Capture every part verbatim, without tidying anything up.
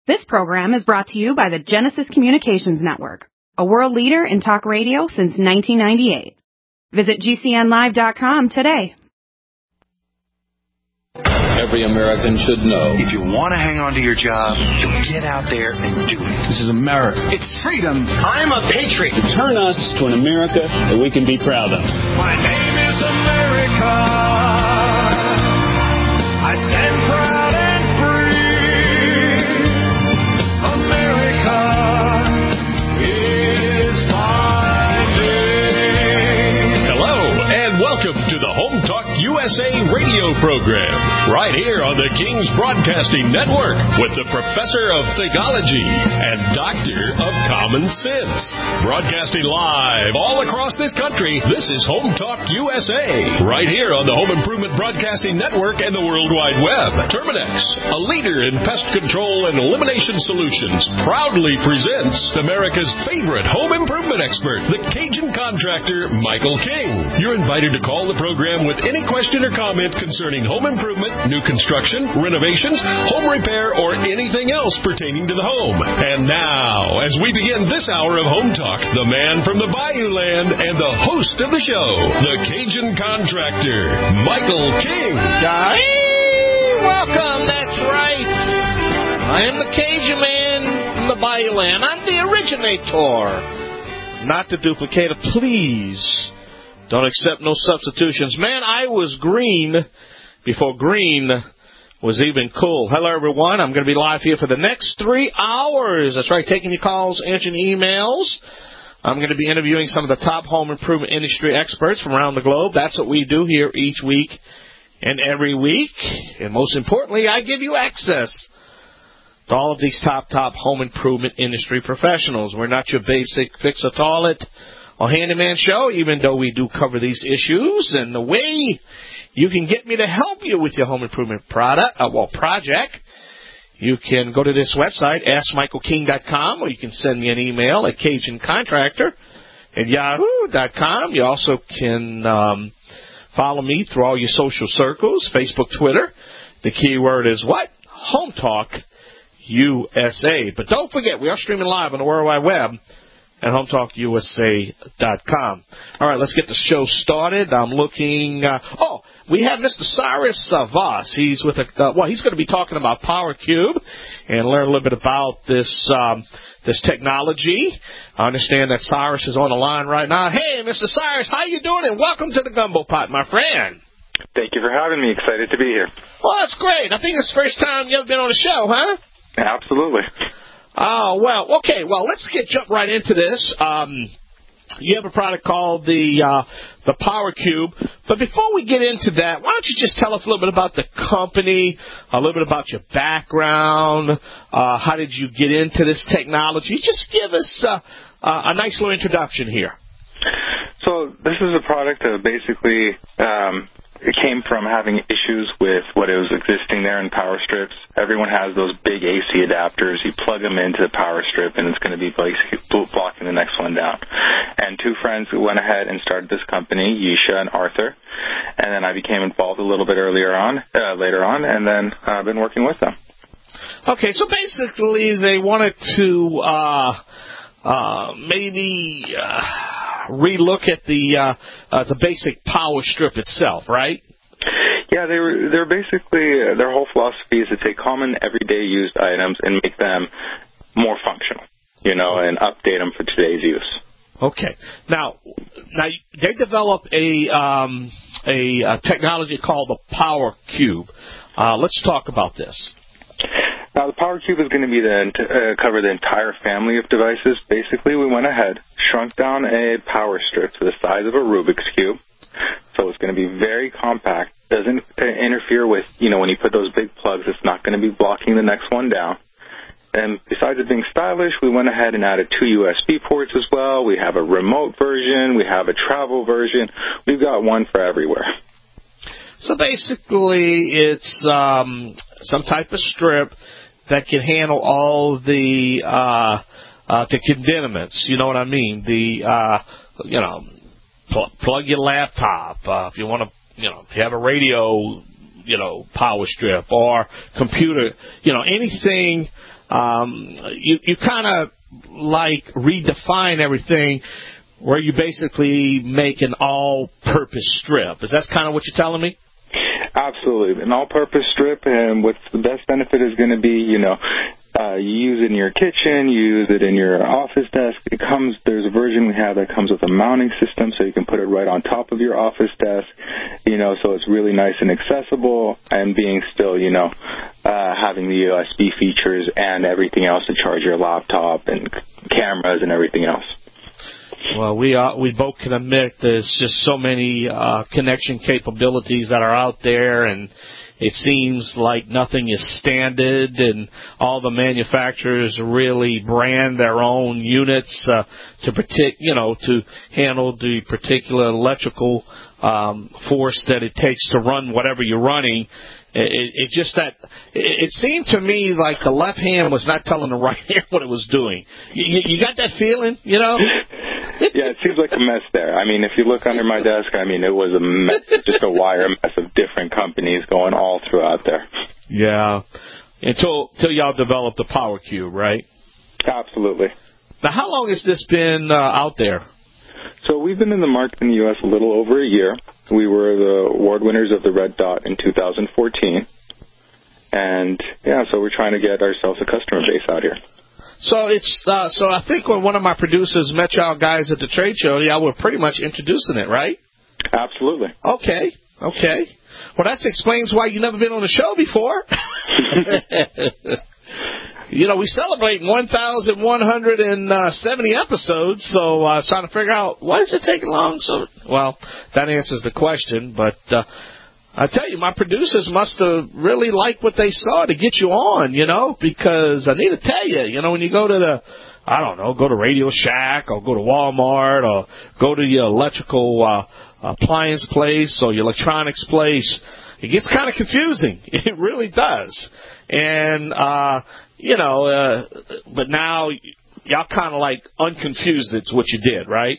This program is brought to you by the Genesis Communications Network, a world leader in talk radio since nineteen ninety-eight. Visit G C N live dot com today. Every American should know. If you want to hang on to your job, you get out there and do it. This is America. It's freedom. I'm a patriot. Turn us to an America that we can be proud of. My name is America. I stand proud and free. America is my name. Hello, and welcome to the Home Talk U S A radio program, right here on the King's Broadcasting Network with the Professor of Theology and Doctor of Common Sense. Broadcasting live all across this country, this is Home Talk U S A, right here on the Home Improvement Broadcasting Network and the World Wide Web. Terminex, a leader in pest control and elimination solutions, proudly presents America's favorite home improvement expert, the Cajun contractor, Michael King. You're invited to call the program with any question or comment concerning home improvement, new construction, renovations, home repair, or anything else pertaining to the home. And now, as we begin this hour of Home Talk, the man from the Bayou Land and the host of the show, the Cajun contractor, Michael King. Hey, welcome, that's right. I am the Cajun man from the Bayou Land. I'm the originator, not the duplicator. Please don't accept no substitutions. Man, I was green before green was even cool. Hello, everyone. I'm going to be live here for the next three hours. That's right, taking your calls, answering emails. I'm going to be interviewing some of the top home improvement industry experts from around the globe. That's what we do here each week and every week. And most importantly, I give you access to all of these top, top home improvement industry professionals. We're not your basic fix-a-toilet or handyman show, even though we do cover these issues. And the way you can get me to help you with your home improvement product, uh, well, project, you can go to this website, ask michael king dot com, or you can send me an email at cajun contractor at yahoo dot com. You also can um, follow me through all your social circles, Facebook, Twitter. The keyword is what? Home Talk U S A. But don't forget, we are streaming live on the World Wide Web at home talk U S A dot com. All right, let's get the show started. I'm looking, uh, oh, we have Mister Cyrus uh, Voss. He's with a, uh, well, he's going to be talking about PowerCube and learn a little bit about this um, this technology. I understand that Cyrus is on the line right now. Hey, Mister Cyrus, how you doing? And welcome to the Gumbo Pot, my friend. Thank you for having me. Excited to be here. Well, that's great. I think it's the first time you've ever been on the show, huh? Absolutely. Oh, well, okay. Well, let's get jump right into this. Um, you have a product called the uh, the PowerCube. But before we get into that, why don't you just tell us a little bit about the company, a little bit about your background, uh, how did you get into this technology? Just give us uh, uh, a nice little introduction here. So this is a product that basically um, it came from having issues with what was existing there in power strips. Everyone has those big A C adapters. You plug them into the power strip, and it's going to be blocking the next one down. And two friends went ahead and started this company, Yisha and Arthur. And then I became involved a little bit earlier on, uh, later on, and then I've uh, been working with them. Okay, so basically they wanted to uh, uh, maybe uh, relook at the uh, uh, the basic power strip itself, right? Yeah, they were, they're basically, uh, their whole philosophy is to take common, everyday used items and make them more functional, you know, and update them for today's use. Okay. Now, now they developed a, um, a, a technology called the PowerCube. Uh, let's talk about this. Now, the PowerCube is going to be the, uh, cover the entire family of devices. Basically, we went ahead, shrunk down a power strip to the size of a Rubik's Cube. So it's going to be very compact. Doesn't interfere with, you know, when you put those big plugs, it's not going to be blocking the next one down. And besides it being stylish, we went ahead and added two U S B ports as well. We have a remote version. We have a travel version. We've got one for everywhere. So basically, it's um, some type of strip that can handle all the uh, uh, the condiments. You know what I mean? The uh, you know, pl- plug your laptop uh, if you want to. You know, if you have a radio, you know, power strip or computer. You know, anything um, you, you kind of like redefine everything where you basically make an all-purpose strip. Is that kind of what you're telling me? Absolutely. An all-purpose strip, and what's the best benefit is going to be, you know, uh, you use it in your kitchen, you use it in your office desk. It comes, there's a version we have that comes with a mounting system, so you can put it right on top of your office desk, you know, so it's really nice and accessible, and being still, you know, uh, having the U S B features and everything else to charge your laptop and cameras and everything else. Well, we uh, we both can admit there's just so many uh, connection capabilities that are out there, and it seems like nothing is standard, and all the manufacturers really brand their own units uh, to protect, you know, to handle the particular electrical um, force that it takes to run whatever you're running. It, it just that it, it seemed to me like the left hand was not telling the right hand what it was doing. You, you got that feeling, you know? Yeah, it seems like a mess there. I mean, if you look under my desk, I mean, it was a mess, just a wire mess of different companies going all throughout there. Yeah, until until y'all developed the Power Cube, right? Absolutely. Now, how long has this been uh, out there? So we've been in the market in the U S a little over a year. We were the award winners of the Red Dot in two thousand fourteen. And, yeah, so we're trying to get ourselves a customer base out here. So it's uh, so I think when one of my producers met y'all guys at the trade show, y'all were pretty much introducing it, right? Absolutely. Okay, okay. Well, that explains why you've never been on the show before. You know, we celebrate one thousand one hundred seventy episodes, so I was trying to figure out, why is it taking long? So, well, that answers the question, but uh, I tell you, my producers must have really liked what they saw to get you on, you know, because I need to tell you, you know, when you go to the, I don't know, go to Radio Shack or go to Walmart or go to your electrical uh, appliance place or your electronics place, it gets kind of confusing. It really does. And, uh, you know, uh, but now y'all kind of like unconfused it's what you did, right?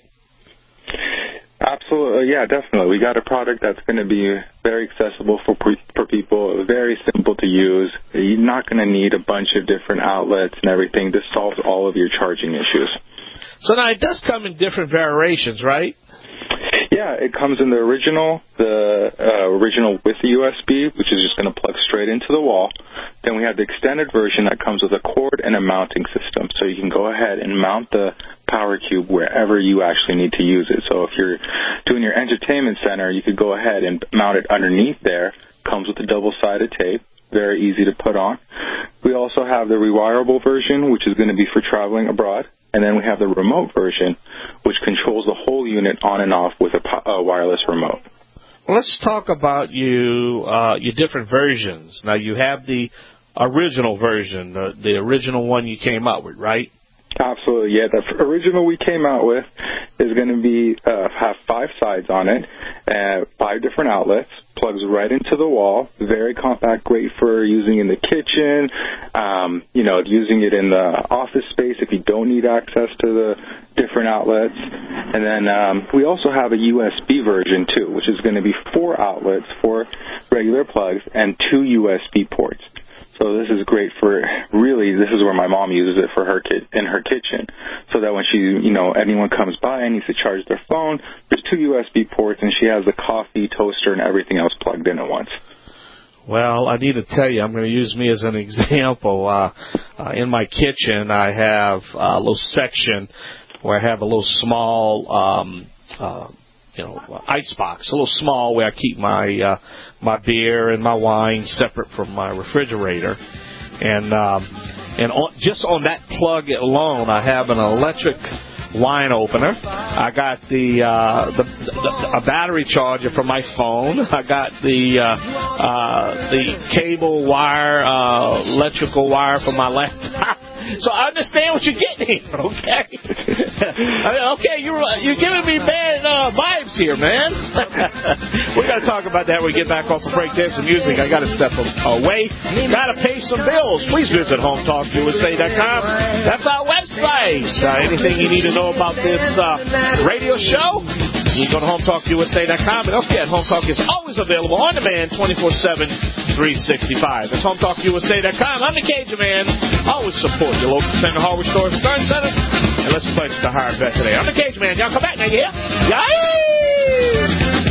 Absolutely, yeah, definitely. We got a product that's going to be very accessible for for people, very simple to use. You're not going to need a bunch of different outlets and everything. This solves all of your charging issues. So now it does come in different variations, right? Yeah, it comes in the original, the uh, original with the U S B, which is just going to plug straight into the wall. Then we have the extended version that comes with a cord and a mounting system. So you can go ahead and mount the Power Cube wherever you actually need to use it. So if you're doing your entertainment center, you could go ahead and mount it underneath there. Comes with a double-sided tape. Very easy to put on. We also have the rewirable version, which is going to be for traveling abroad. And then we have the remote version, which controls the whole unit on and off with a, a wireless remote. Well, let's talk about you, uh, your different versions. Now, you have the original version, the, the original one you came out with, right? Absolutely, yeah. The original we came out with is going to be uh, have five sides on it, uh, five different outlets, plugs right into the wall. Very compact, great for using in the kitchen, um, you know, using it in the office space if you don't need access to the different outlets. And then um, we also have a U S B version too, which is going to be four outlets, four regular plugs, and two U S B ports. So this is great for, really, this is where my mom uses it for her kid in her kitchen, so that when she, you know, anyone comes by and needs to charge their phone, there's two U S B ports, and she has the coffee, toaster, and everything else plugged in at once. Well, I need to tell you, I'm going to use me as an example. Uh, uh, in my kitchen, I have a little section where I have a little small um, uh you know, ice box, a little small where I keep my uh, my beer and my wine separate from my refrigerator, and um, and on, just on that plug alone, I have an electric wine opener. I got the, uh, the, the a battery charger for my phone. I got the uh, uh, the cable wire, uh, electrical wire for my laptop. So I understand what you're getting here, okay? I mean, okay, you're you're giving me bad uh, vibes here, man. We're going to talk about that when we get back off the break. There's some music. I got to step away. Got to pay some bills. Please visit home talk U S A dot com. That's our website. Uh, anything you need to know about this uh, radio show, You go to home talk U S A dot com, and don't forget, Home Talk is always available on demand twenty-four seven, three sixty-five. That's home talk U S A dot com. I'm the Cajun Man. Always support your local Center Hardware Store, Stern Center. And let's pledge to hire a vet today. I'm the Cajun Man. Y'all come back now, yeah? Yay!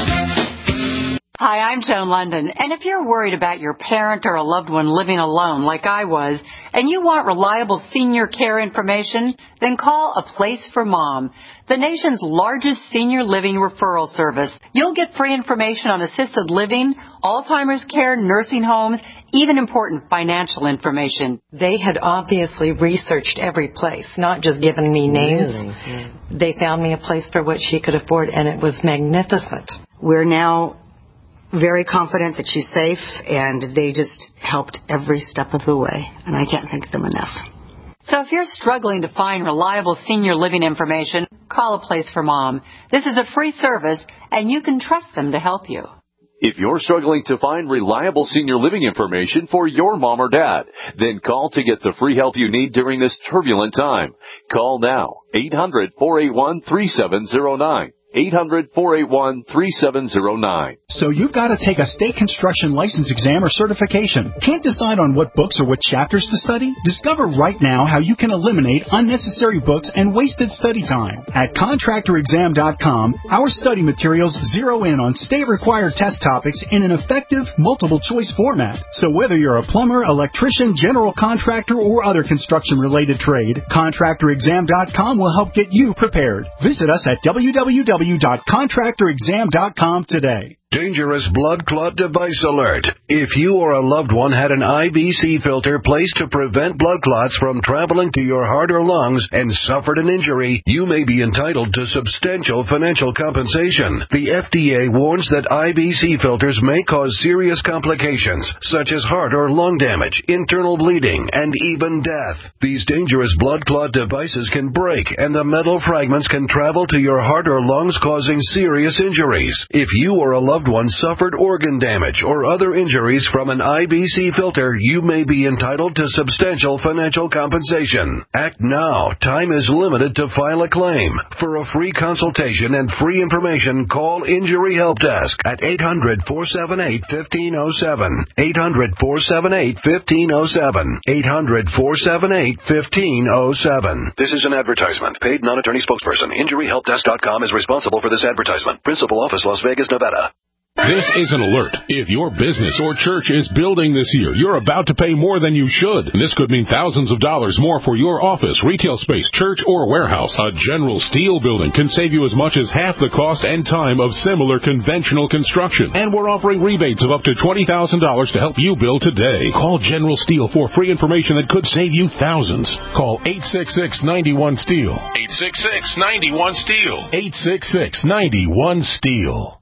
Hi, I'm Joan London, and if you're worried about your parent or a loved one living alone like I was, and you want reliable senior care information, then call A Place for Mom, the nation's largest senior living referral service. You'll get free information on assisted living, Alzheimer's care, nursing homes, even important financial information. They had obviously researched every place, not just given me names. Really? They found me a place for what she could afford, and it was magnificent. We're now very confident that she's safe, and they just helped every step of the way, and I can't thank them enough. So if you're struggling to find reliable senior living information, call A Place for Mom. This is a free service, and you can trust them to help you. If you're struggling to find reliable senior living information for your mom or dad, then call to get the free help you need during this turbulent time. Call now, eight hundred, four eight one, three seven zero nine. eight hundred, four eight one, three seven zero nine. So you've got to take a state construction license exam or certification. Can't decide on what books or what chapters to study? Discover right now how you can eliminate unnecessary books and wasted study time. At contractor exam dot com, our study materials zero in on state-required test topics in an effective, multiple-choice format. So whether you're a plumber, electrician, general contractor, or other construction-related trade, contractor exam dot com will help get you prepared. Visit us at w w w dot contractor exam dot com today. Dangerous blood clot device alert. If you or a loved one had an I V C filter placed to prevent blood clots from traveling to your heart or lungs and suffered an injury, you may be entitled to substantial financial compensation. The F D A warns that I V C filters may cause serious complications, such as heart or lung damage, internal bleeding, and even death. These dangerous blood clot devices can break, and the metal fragments can travel to your heart or lungs, causing serious injuries. If you or a loved one suffered organ damage or other injuries from an I V C filter, you may be entitled to substantial financial compensation. Act now. Time is limited to file a claim. For a free consultation and free information, call Injury Help Desk at eight hundred, four seven eight, one five zero seven. eight hundred, four seven eight, one five zero seven. eight hundred, four seven eight, one five zero seven. This is an advertisement. Paid non-attorney spokesperson. Injury Help Desk dot com is responsible for this advertisement. Principal office, Las Vegas, Nevada. This is an alert. If your business or church is building this year, you're about to pay more than you should. And this could mean thousands of dollars more for your office, retail space, church, or warehouse. A General Steel building can save you as much as half the cost and time of similar conventional construction. And we're offering rebates of up to twenty thousand dollars to help you build today. Call General Steel for free information that could save you thousands. Call eight six six, nine one, STEEL. eight six six, nine one, STEEL. eight six six, nine one, STEEL.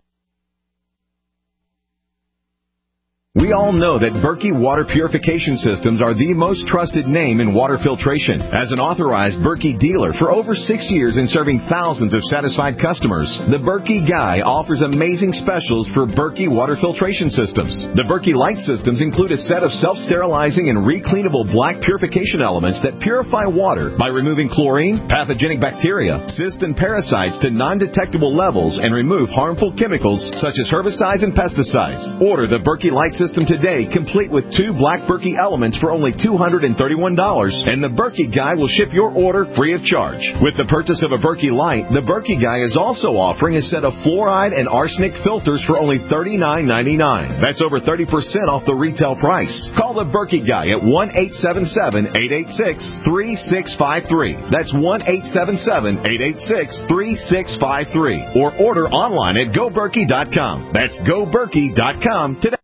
We all know that Berkey Water Purification Systems are the most trusted name in water filtration. As an authorized Berkey dealer for over six years and serving thousands of satisfied customers, the Berkey Guy offers amazing specials for Berkey Water Filtration Systems. The Berkey Light Systems include a set of self-sterilizing and recleanable black purification elements that purify water by removing chlorine, pathogenic bacteria, cysts, and parasites to non-detectable levels and remove harmful chemicals such as herbicides and pesticides. Order the Berkey Light System today, complete with two black Berkey elements for only two hundred thirty-one dollars, and the Berkey Guy will ship your order free of charge. With the purchase of a Berkey Light, the Berkey Guy is also offering a set of fluoride and arsenic filters for only thirty-nine ninety-nine. That's over thirty percent off the retail price. Call the Berkey Guy at one eight seven seven, eight eight six, three six five three. That's one eight seven seven, eight eight six, three six five three. Or order online at go berkey dot com. That's go berkey dot com today.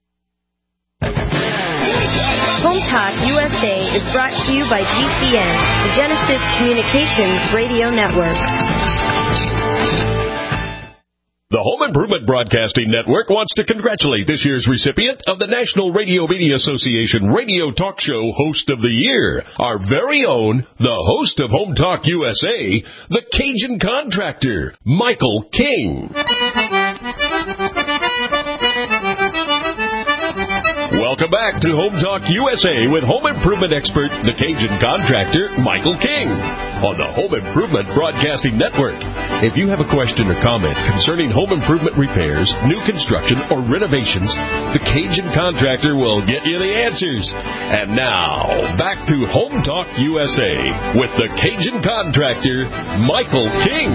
Home Talk U S A is brought to you by G C N, the Genesis Communications Radio Network. The Home Improvement Broadcasting Network wants to congratulate this year's recipient of the National Radio Media Association Radio Talk Show Host of the Year, our very own, the host of Home Talk U S A, the Cajun Contractor, Michael King. Welcome back to Home Talk U S A with home improvement expert, the Cajun Contractor, Michael King, on the Home Improvement Broadcasting Network. If you have a question or comment concerning home improvement repairs, new construction, or renovations, the Cajun Contractor will get you the answers. And now, back to Home Talk U S A with the Cajun Contractor, Michael King.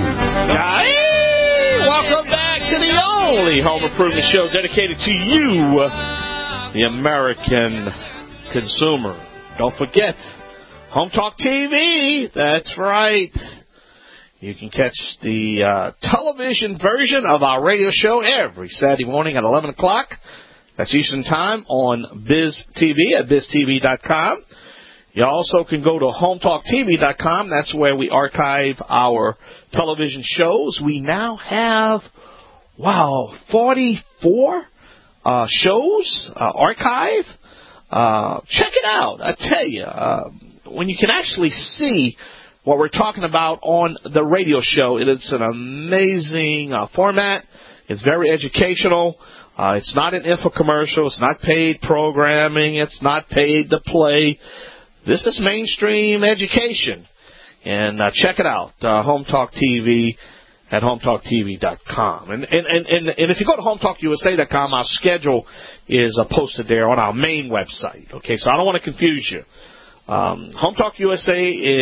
Hey, welcome back to the only home improvement show dedicated to you, the American consumer. Don't forget, Home Talk T V. That's right. You can catch the uh, television version of our radio show every Saturday morning at eleven o'clock. That's Eastern Time on Biz T V at biz t v dot com. You also can go to home talk t v dot com. That's where we archive our television shows. We now have, wow, forty-four uh, shows uh, archive. Uh, check it out. I tell you, uh, when you can actually see what we're talking about on the radio show, it's an amazing uh, format. It's very educational. Uh, it's not an infomercial. It's not paid programming. It's not paid to play. This is mainstream education. And uh, check it out, uh, Home Talk T V at home talk t v dot com. And, and, and, and, and if you go to home talk u s a dot com, our schedule is uh, posted there on our main website. Okay, so I don't want to confuse you. Um, Home Talk U S A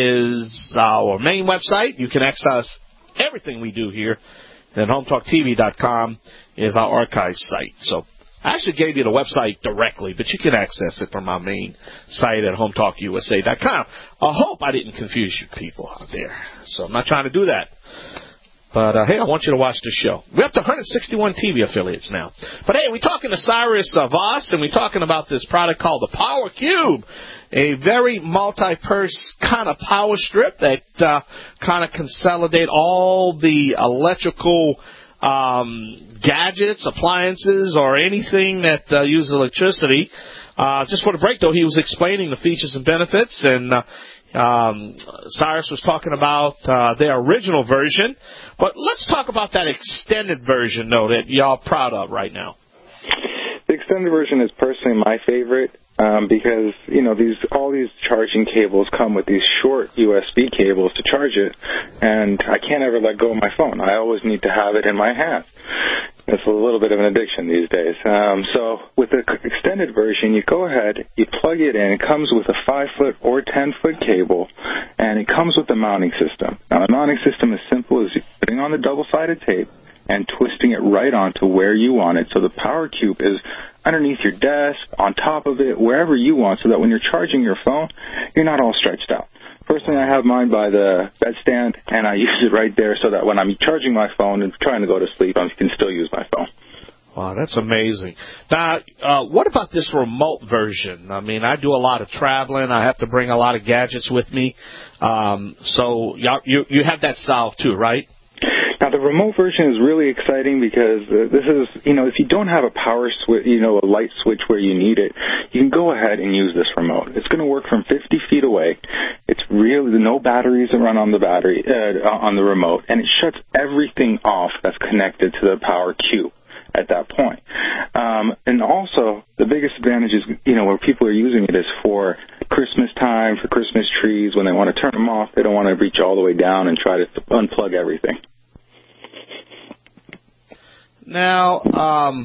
is our main website. You can access everything we do here. Then home talk t v dot com is our archive site. So I actually gave you the website directly, but you can access it from our main site at home talk u s a dot com. I hope I didn't confuse you people out there. So I'm not trying to do that. But, uh, hey, I want you to watch the show. We're up to one hundred sixty-one T V affiliates now. But, hey, we're talking to Cyrus uh, Voss, and we're talking about this product called the Power Cube, a very multi-purse kind of power strip that uh, kind of consolidate all the electrical um, gadgets, appliances, or anything that uh, uses electricity. Uh, just for the break, though, he was explaining the features and benefits, and uh, Um, Cyrus was talking about uh, their original version, but let's talk about that extended version, though, that y'all proud of right now. The extended version is personally my favorite um, because, you know, these all these charging cables come with these short U S B cables to charge it, and I can't ever let go of my phone. I always need to have it in my hand. It's a little bit of an addiction these days. Um, so with the extended version, you go ahead, you plug it in. It comes with a five-foot or ten-foot cable, and it comes with a mounting system. Now, the mounting system is simple as putting on the double-sided tape and twisting it right onto where you want it. So the Power Cube is underneath your desk, on top of it, wherever you want, so that when you're charging your phone, you're not all stretched out. Personally, I have mine by the bedstand, and I use it right there so that when I'm charging my phone and trying to go to sleep, I can still use my phone. Wow, that's amazing. Now, uh, what about this remote version? I mean, I do a lot of traveling. I have to bring a lot of gadgets with me. Um, so you you have that solved too, right? Now, the remote version is really exciting because uh, this is, you know, if you don't have a power switch, you know, a light switch where you need it, you can go ahead and use this remote. It's going to work from fifty feet away. It's really no batteries that run on the battery, uh, on the remote, and it shuts everything off that's connected to the Power Cube at that point. Um, and also, the biggest advantage is, you know, where people are using it is for Christmas time, for Christmas trees, when they want to turn them off, they don't want to reach all the way down and try to unplug everything. Now, um,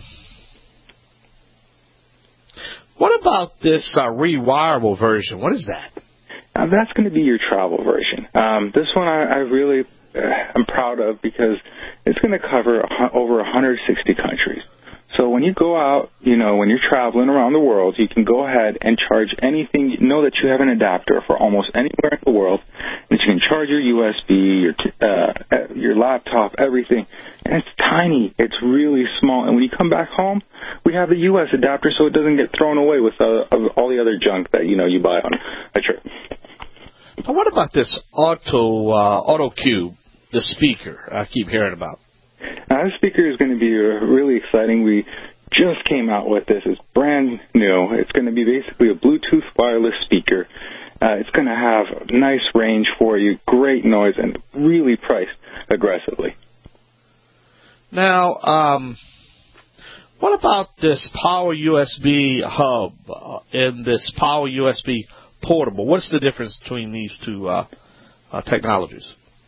what about this uh, rewirable version? What is that? Now, that's going to be your travel version. Um, this one I, I really uh, am proud of because it's going to cover a, over one hundred sixty countries. So when you go out, you know, when you're traveling around the world, you can go ahead and charge anything. You know that you have an adapter for almost anywhere in the world, that you can charge your U S B, your t- uh, your laptop, everything. And it's tiny. It's really small. And when you come back home, we have the U S adapter so it doesn't get thrown away with uh, all the other junk that, you know, you buy on a trip. But what about this Auto uh, Auto Cube, the speaker I keep hearing about? Now, this speaker is going to be really exciting. We just came out with this. It's brand new. It's going to be basically a Bluetooth wireless speaker. Uh, it's going to have nice range for you, great noise, and really priced aggressively. Now, um, what about this Power U S B hub uh, and this Power U S B portable? What's the difference between these two uh, uh, technologies? So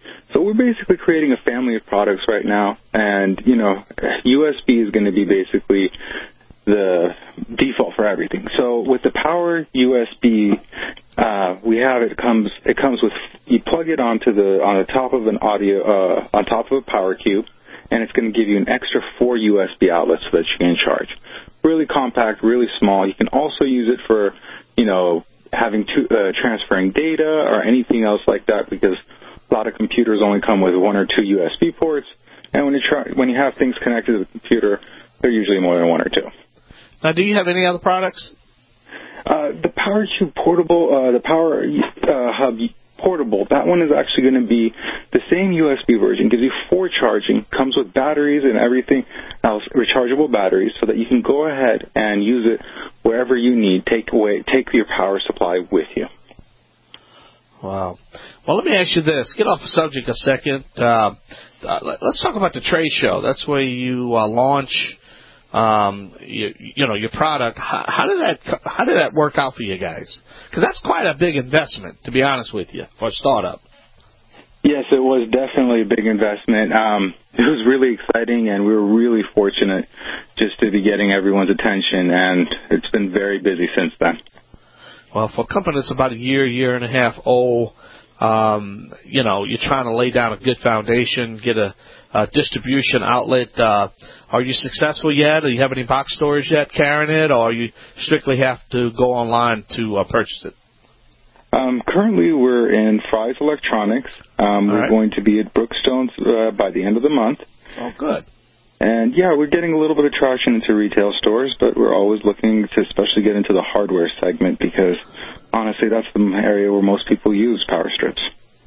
we're basically creating a family of products right now, and, you know, U S B is going to be basically the default for everything. So with the Power U S B, uh, we have it comes it comes with, you plug it onto the on the top of an audio uh, on top of a Power Cube, and it's going to give you an extra four U S B outlets so that you can charge. Really compact, really small. You can also use it for, you know, having two, uh, transferring data or anything else like that, because a lot of computers only come with one or two U S B ports, and when you try, when you have things connected to the computer, they're usually more than one or two. Now, do you have any other products? Uh, the Power Cube Portable, uh, the Power uh, Hub Portable, that one is actually going to be the same U S B version. Gives you four charging, comes with batteries and everything else, rechargeable batteries, so that you can go ahead and use it wherever you need. Take away, take your power supply with you. Wow. Well, let me ask you this. Get off the subject a second. Uh, uh, let's talk about the trade show. That's where you uh, launch, um, you, you know, your product. How, how did that how did that work out for you guys? Because that's quite a big investment, to be honest with you, for a startup. Yes, it was definitely a big investment. Um, it was really exciting, and we were really fortunate just to be getting everyone's attention, and it's been very busy since then. Well, for a company that's about a year, year and a half old, um, you know, you're trying to lay down a good foundation, get a, a distribution outlet. Uh, are you successful yet? Do you have any box stores yet carrying it, or you strictly have to go online to uh, purchase it? Um, currently, we're in Fry's Electronics. Um, we're right. going to be at Brookstones uh, by the end of the month. Oh, good. And, yeah, we're getting a little bit of traction into retail stores, but we're always looking to especially get into the hardware segment because, honestly, that's the area where most people use power strips.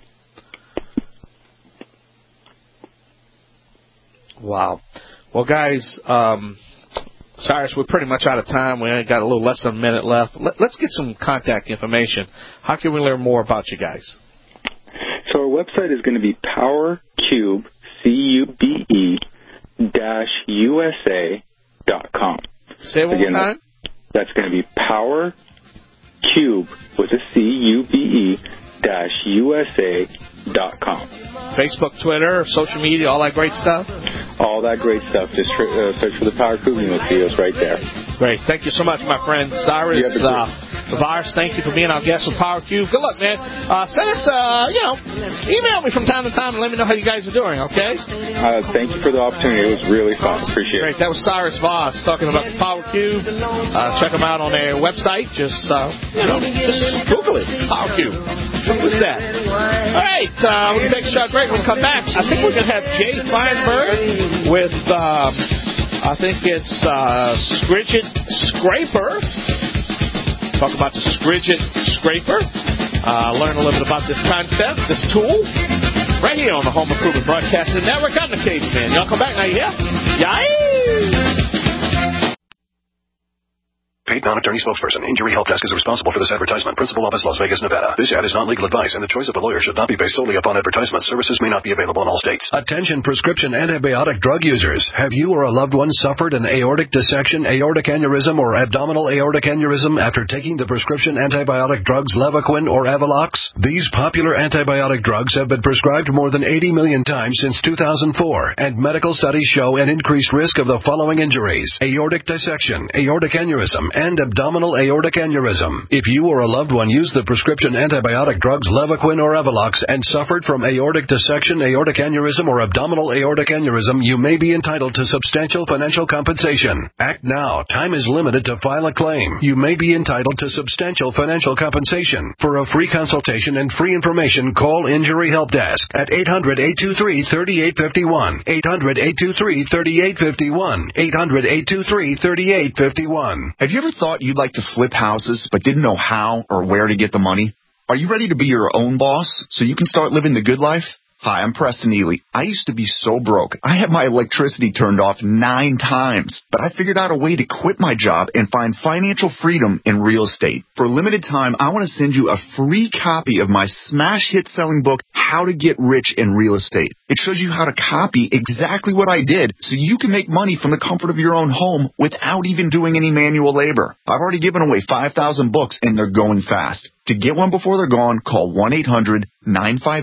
Wow. Well, guys, um, Cyrus, we're pretty much out of time. We only got a little less than a minute left. Let, let's get some contact information. How can we learn more about you guys? So our website is going to be PowerCube, C U B E, dash U S A dot com. Say it one Again, more time. That's going to be Power Cube with a C U B E dash U S A dot com. Facebook, Twitter, social media, all that great stuff? All that great stuff. Just uh, search for the Power Cube and you'll see us right there. Great. Thank you so much, my friend. Cyrus uh, Tavares, thank you for being our guest on Power Cube. Good luck, man. Uh, send us, uh, you know, email me from time to time and let me know how you guys are doing, okay? Uh, thank you for the opportunity. It was really fun. Appreciate Great. it. That was Cyrus Voss talking about the Power Cube. Uh, check them out on their website. Just, uh, you know, just Google it. Power Cube. What was that? All right. Uh, we're going to take a short break. We'll come back. I think we're going to have Jay Feinberg with, um, I think it's uh, Scridget Scraper. Talk about the Scridget Scraper. Uh, learn a little bit about this concept, this tool, right here on the Home Improvement Broadcasting Network. I'm the Cajun Man. Y'all come back now, you hear? Yay! Paid non-attorney spokesperson. Injury Help Desk is responsible for this advertisement. Principal office, Las Vegas, Nevada. This ad is not legal advice, and the choice of a lawyer should not be based solely upon advertisement. Services may not be available in all states. Attention prescription antibiotic drug users. Have you or a loved one suffered an aortic dissection, aortic aneurysm, or abdominal aortic aneurysm after taking the prescription antibiotic drugs Levaquin or Avelox? These popular antibiotic drugs have been prescribed more than eighty million times since two thousand four, and medical studies show an increased risk of the following injuries: aortic dissection, aortic aneurysm, and abdominal aortic aneurysm. If you or a loved one used the prescription antibiotic drugs Levaquin or Avelox and suffered from aortic dissection, aortic aneurysm, or abdominal aortic aneurysm, you may be entitled to substantial financial compensation. Act now. Time is limited to file a claim. You may be entitled to substantial financial compensation. For a free consultation and free information, call Injury Help Desk at eight hundred, eight two three, three eight five one, eight hundred, eight two three, three eight five one, eight hundred, eight two three, three eight five one. Have you ever thought you'd like to flip houses but didn't know how or where to get the money? Are you ready to be your own boss so you can start living the good life? Hi, I'm Preston Ely. I used to be so broke. I had my electricity turned off nine times, but I figured out a way to quit my job and find financial freedom in real estate. For a limited time, I want to send you a free copy of my smash hit selling book, How to Get Rich in Real Estate. It shows you how to copy exactly what I did so you can make money from the comfort of your own home without even doing any manual labor. I've already given away five thousand books and they're going fast. To get one before they're gone, call one eight hundred, nine five eight,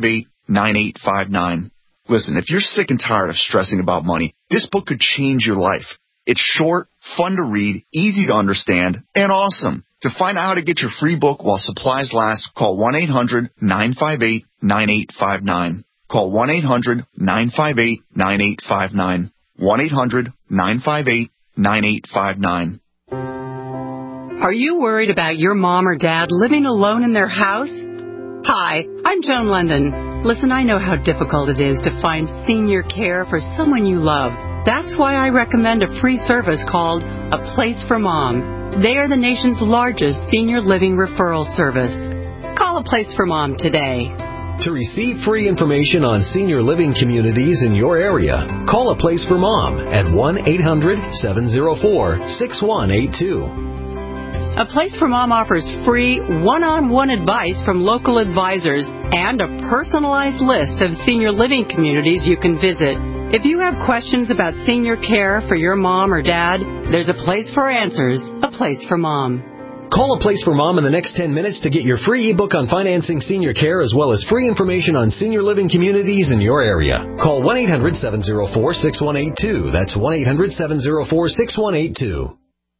nine eight five nine. Listen, if you're sick and tired of stressing about money, this book could change your life. It's short, fun to read, easy to understand, and awesome. To find out how to get your free book while supplies last, call one eight hundred nine five eight nine eight five nine. Call one eight hundred nine five eight nine eight five nine. one eight hundred nine five eight nine eight five nine. Are you worried about your mom or dad living alone in their house? Hi, I'm Joan London. Listen, I know how difficult it is to find senior care for someone you love. That's why I recommend a free service called A Place for Mom. They are the nation's largest senior living referral service. Call A Place for Mom today. To receive free information on senior living communities in your area, call A Place for Mom at one eight hundred seven oh four six one eight two. A Place for Mom offers free one-on-one advice from local advisors and a personalized list of senior living communities you can visit. If you have questions about senior care for your mom or dad, there's a place for answers, A Place for Mom. Call A Place for Mom in the next ten minutes to get your free ebook on financing senior care as well as free information on senior living communities in your area. Call one eight hundred seven oh four six one eight two. That's one eight hundred seven oh four six one eight two.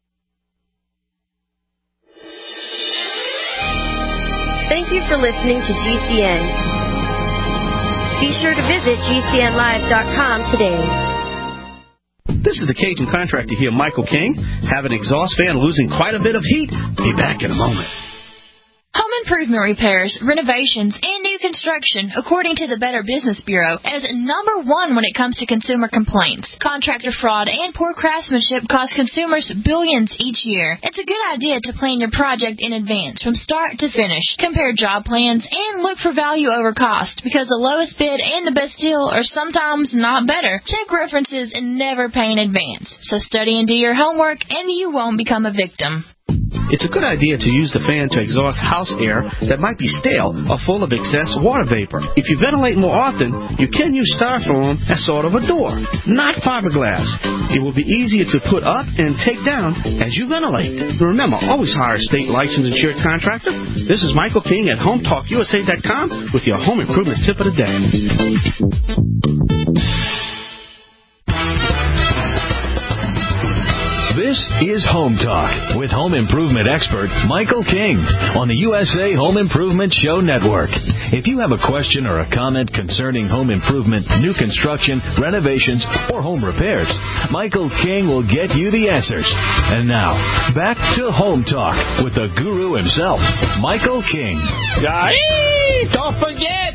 Thank you for listening to G C N. Be sure to visit G C N live dot com today. This is the Cajun contractor here, Michael King. Have an exhaust fan losing quite a bit of heat? Be back in a moment. Home improvement repairs, renovations, and new construction, according to the Better Business Bureau, is number one when it comes to consumer complaints. Contractor fraud and poor craftsmanship cost consumers billions each year. It's a good idea to plan your project in advance, from start to finish. Compare job plans and look for value over cost, because the lowest bid and the best deal are sometimes not better. Check references and never pay in advance. So study and do your homework, and you won't become a victim. It's a good idea to use the fan to exhaust house air that might be stale or full of excess water vapor. If you ventilate more often, you can use styrofoam as sort of a door, not fiberglass. It will be easier to put up and take down as you ventilate. Remember, always hire a state licensed insured contractor. This is Michael King at home talk U S A dot com with your home improvement tip of the day. This is Home Talk with home improvement expert Michael King on the U S A Home Improvement Show Network. If you have a question or a comment concerning home improvement, new construction, renovations, or home repairs, Michael King will get you the answers. And now, back to Home Talk with the guru himself, Michael King. Hey, don't forget,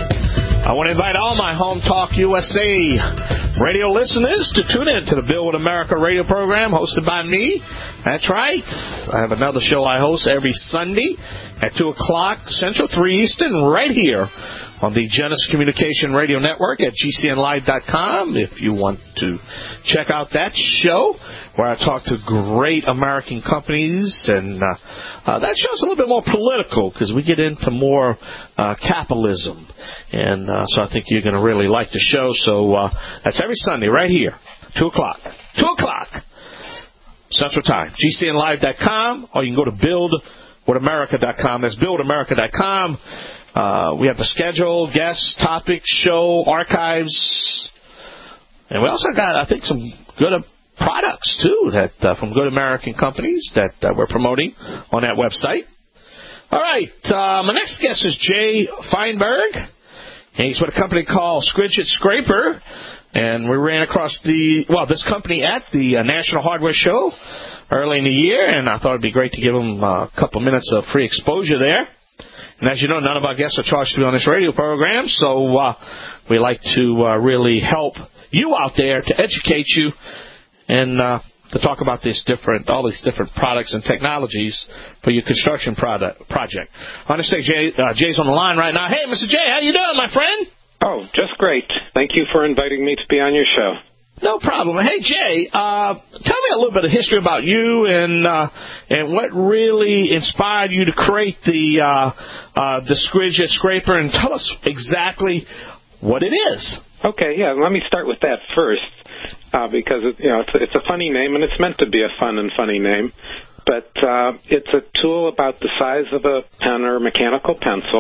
I want to invite all my Home Talk U S A radio listeners to tune in to the Build America radio program hosted by me. That's right. I have another show I host every Sunday at two o'clock Central, three Eastern, right here on the Genesis Communication Radio Network at G C N live dot com. If you want to check out that show, where I talk to great American companies, and uh, uh, that show's a little bit more political because we get into more uh, capitalism, and uh, so I think you're going to really like the show. So uh, that's every Sunday right here, two o'clock, two o'clock Central Time, G C N live dot com, or you can go to build with america dot com. That's build america dot com. Uh, we have the schedule, guests, topics, show, archives, and we also got, I think, some good products, too, that uh, from good American companies that uh, we're promoting on that website. All right, uh, my next guest is Jay Feinberg, and he's with a company called Scridget Scraper, and we ran across the, well, this company at the uh, National Hardware Show early in the year, and I thought it would be great to give them uh, a couple minutes of free exposure there. And as you know, none of our guests are charged to be on this radio program, so uh, we like to uh, really help you out there to educate you and uh, to talk about these different, all these different products and technologies for your construction product project. I understand Jay, uh, Jay's on the line right now. Hey, Mister Jay, how you doing, my friend? Oh, just great. Thank you for inviting me to be on your show. No problem. Hey, Jay, uh, tell me a little bit of history about you and uh, and what really inspired you to create the uh, uh, the Scridget Scraper, and tell us exactly what it is. Okay, yeah. Let me start with that first, uh, because it, you know it's, it's a funny name, and it's meant to be a fun and funny name. But uh, it's a tool about the size of a pen or mechanical pencil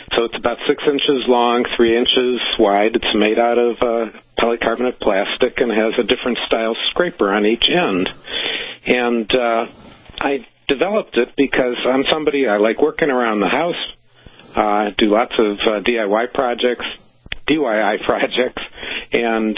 So it's about six inches long, three inches wide. It's made out of uh, polycarbonate plastic and has a different style scraper on each end. And uh, I developed it because I'm somebody, I like working around the house, uh, do lots of uh, D I Y projects, D I Y projects, and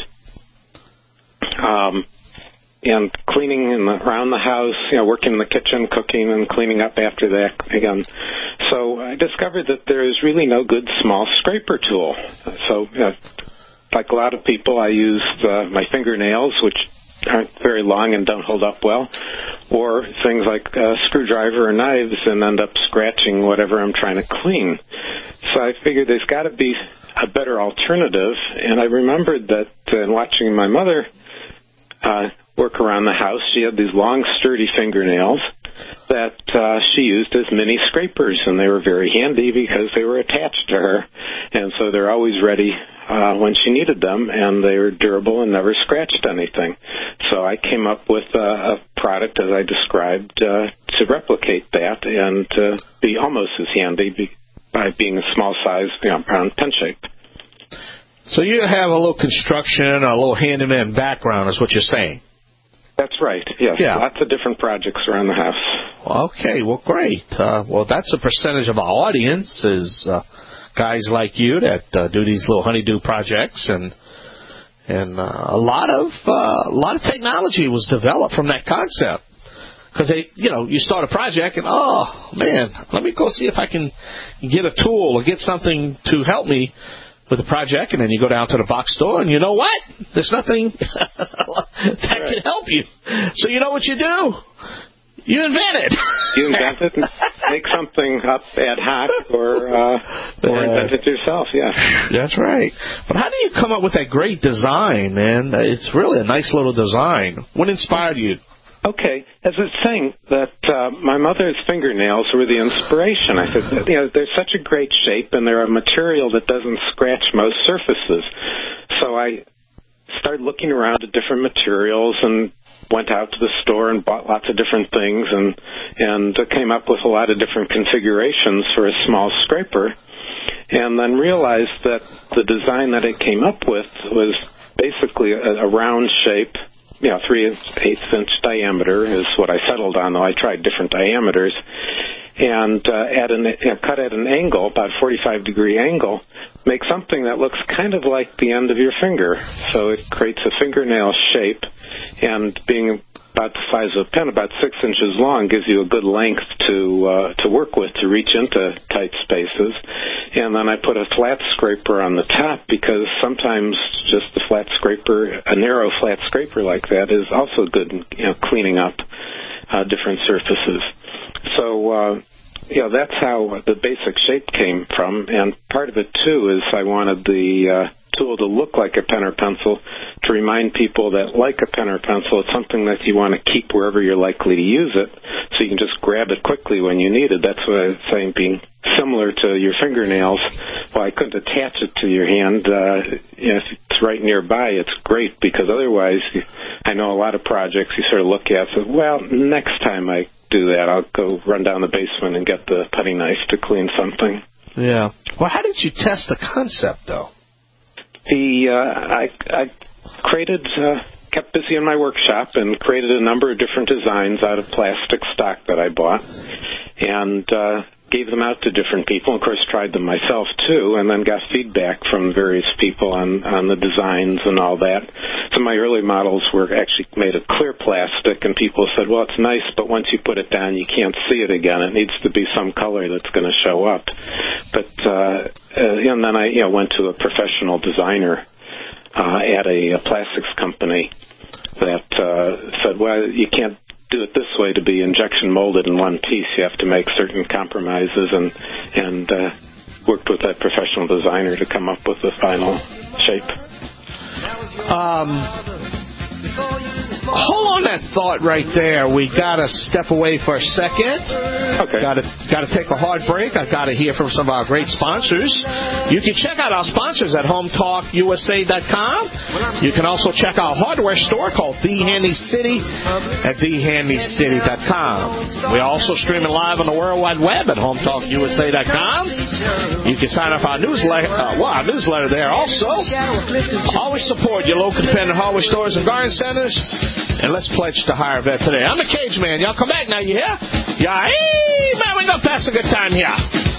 um, and cleaning in the, around the house, you know, working in the kitchen, cooking, and cleaning up after that again. So I discovered that there is really no good small scraper tool. So, you know, like a lot of people, I used uh, my fingernails, which aren't very long and don't hold up well, or things like a screwdriver or knives and end up scratching whatever I'm trying to clean. So I figured there's got to be a better alternative, and I remembered that uh, in watching my mother uh, work around the house, she had these long, sturdy fingernails that uh, she used as mini scrapers, and they were very handy because they were attached to her, and so they're always ready uh, when she needed them, and they were durable and never scratched anything. So I came up with a, a product, as I described, uh, to replicate that and to be almost as handy be, by being a small size, you know, round pen shape. So you have a little construction, a little handyman background, is what you're saying. That's right, yes. Yeah. Lots of different projects around the house. Okay, well, great. Uh, well, that's a percentage of our audience is uh, guys like you that uh, do these little honeydew projects, and and uh, a lot of uh, a lot of technology was developed from that concept. Because they, you know, you start a project and oh man, let me go see if I can get a tool or get something to help me with the project, and then you go down to the box store, and you know what? There's nothing that can help you. So you know what you do? You invent it. You invent it and make something up ad hoc, or uh, or invent it yourself. Yeah, that's right. But how do you come up with that great design, man? It's really a nice little design. What inspired you? Okay, as I was saying, that uh, my mother's fingernails were the inspiration. I said, you know, they're such a great shape, and they're a material that doesn't scratch most surfaces. So I started looking around at different materials and went out to the store and bought lots of different things, and and came up with a lot of different configurations for a small scraper, and then realized that the design that I came up with was basically a, a round shape. You know, three eighths inch diameter is what I settled on, though I tried different diameters. And uh, at an, you know, cut at an angle, about forty-five degree angle, make something that looks kind of like the end of your finger. So it creates a fingernail shape, and being about the size of a pen, about six inches long, gives you a good length to uh, to work with to reach into tight spaces. And then I put a flat scraper on the top, because sometimes just a flat scraper, a narrow flat scraper like that, is also good in, you know, cleaning up uh, different surfaces. So, uh, you know, that's how the basic shape came from. And part of it, too, is I wanted the uh, tool to look like a pen or pencil, to remind people that, like a pen or pencil, it's something that you want to keep wherever you're likely to use it, so you can just grab it quickly when you need it. That's what I was saying, being similar to your fingernails. Well, I couldn't attach it to your hand. Uh, you know, if it's right nearby, it's great, because otherwise, you, I know a lot of projects you sort of look at, so, well, next time I do that, I'll go run down the basement and get the putty knife to clean something. Yeah. Well, how did you test the concept, though? The uh, I, I created, uh, kept busy in my workshop and created a number of different designs out of plastic stock that I bought, and uh, gave them out to different people. Of course, tried them myself too, and then got feedback from various people on, on the designs and all that. Some of my early models were actually made of clear plastic, and people said, well, it's nice, but once you put it down, you can't see it again. It needs to be some color that's going to show up. But uh, uh, and then I you know, went to a professional designer uh, at a, a plastics company that uh, said, well, you can't do it this way to be injection molded in one piece. You have to make certain compromises, and and uh, worked with that professional designer to come up with the final shape. Um, hold on that thought right there. We got to step away for a second. Okay. Got to got to take a hard break. I got to hear from some of our great sponsors. You can check out our sponsors at home talk U S A dot com. You can also check our hardware store called The Handy City at the handy city dot com. We're also streaming live on the World Wide Web at home talk U S A dot com. You can sign up for our newsletter, uh, well, our newsletter there also. Always support your local independent hardware stores and garden centers. And let's pledge to hire a vet today. I'm the Cage Man. Y'all come back now, you hear? Yeah, hey, man, we're going to pass a good time here.